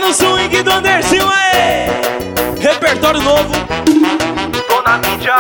no swing do Andercinho, aê! Repertório novo. Tô na mídia.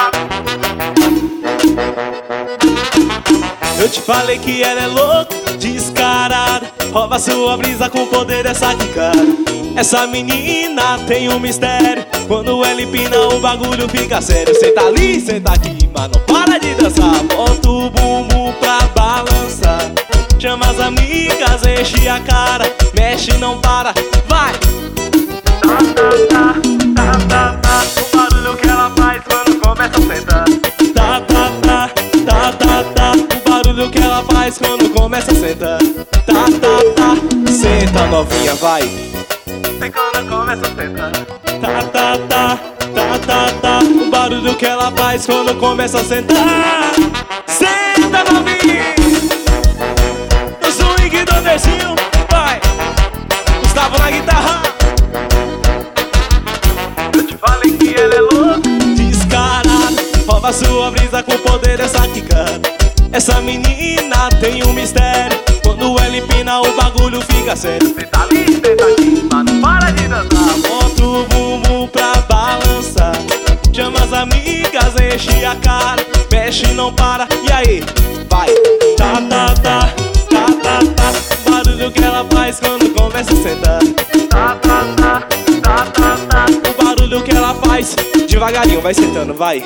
Eu te falei que ela é louca, descarada, rouba sua brisa com poder dessa quicada. Essa menina tem um mistério, quando ela empina o bagulho fica sério. Senta ali, senta aqui, mas não para de dançar. Bota o bumbum pra balançar. Chama as amigas, enche a cara, mexe não para, vai! Tá, tá, tá, tá, tá. O barulho que ela faz quando começa a sentar. Tá, tá, tá, tá, tá, tá. O barulho que ela faz quando começa a sentar. Tá, tá, tá. Senta novinha, vai! Sei quando começa a sentar. Tá, tá, tá, tá, tá, tá. O barulho que ela faz quando começa a sentar. Senta novinha! No swing do Andercinho, vai! Gustavo na guitarra. Eu te falei que ela é louca, Descarada, rouba sua brisa com o poder dessa quicada. Essa menina tem um mistério, quando ela empina o bagulho fica sério. senta ali, senta aqui, mas não para de dançar. Bota o bumbum pra balançar. Chama as amigas, enche a cara, mexe e não para, e aí? Vai! Tá, tá, tá, tá, tá, tá. O barulho que ela faz quando começa a sentar. Tá, tá, tá, tá, tá, tá. O barulho que ela faz, devagarinho, vai sentando, vai!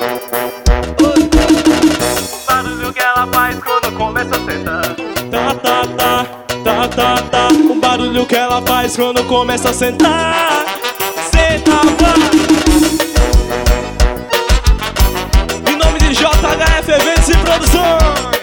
O barulho que ela faz quando começa a sentar. Tá, tá, tá, tá, tá, tá. O barulho que ela faz quando começa a sentar. Senta, vai! Em nome de JHF Eventos e Produções.